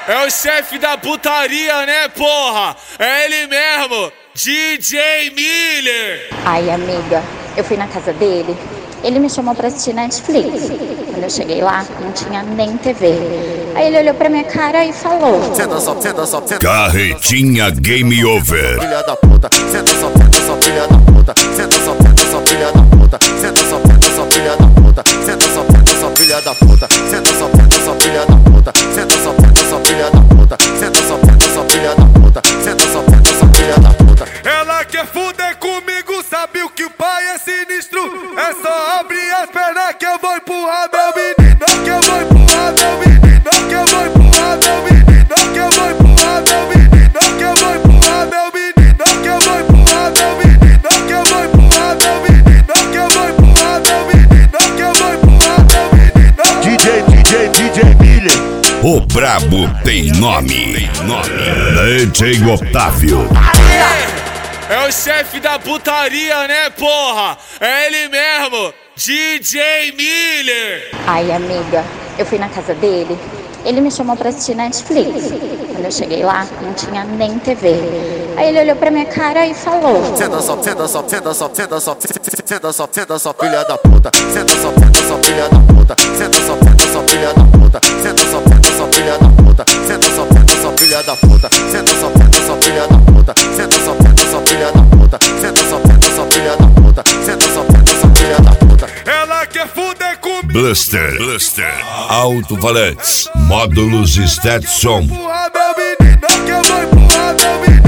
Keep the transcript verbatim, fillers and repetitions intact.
É o chefe da putaria, né, porra? É ele mesmo, D J Miller. Ai, amiga, eu fui na casa dele. Ele me chamou pra assistir Netflix. Quando eu cheguei lá, não tinha nem T V. Aí ele olhou pra minha cara e falou: Senta só, senta só, senta. Carretinha Game Over. Filha da puta, senta só, senta só, filha da puta. Senta só, senta só, filha da puta. Senta só, senta só, filha da puta. Senta só, senta só, filha da puta. Senta só, senta só, filha da puta. Senta só, senta só, filha da puta. Senta só, senta só, filha da puta. Senta só, senta só, filha da puta. Ela quer fuder comigo, sabe o que o pai é sinistro? É só abrir as pernas que eu vou empurrar meu menino. Que eu vou empurrar meu menino. Que eu vou empurrar meu menino. Que eu vou empurrar meu menino. Que eu vou empurrar meu menino. Que eu vou empurrar meu menino. Que eu vou empurrar meu menino. Que eu vou empurrar meu menino. Que eu vou empurrar meu menino. D J, D J, D J Miller. O brabo tem nome. Tem nome. D J Otávio. É o chefe da putaria, né, porra? É ele mesmo, D J Miller. Ai, amiga, eu fui na casa dele. Ele me chamou pra assistir Netflix. Quando eu cheguei lá, não tinha nem T V. Aí ele olhou pra minha cara e falou: Senta só, senta só, senta só, senta só, senta só, senta só, filha da puta. Senta só, senta só, filha da puta. Senta só, senta só, filha da puta. Senta só, senta só, filha da puta. Senta só, senta só, filha da puta. Senta só, senta só, filha da puta. Senta só, senta só, filha da puta. Senta só, senta só, filha da puta. Senta só, senta só, filha da puta. Ela quer fuder comigo. Bluster, Bluster, Alto-Falantes, Módulos Stetson. Empurrar meu menino, que eu vou empurrar meu menino.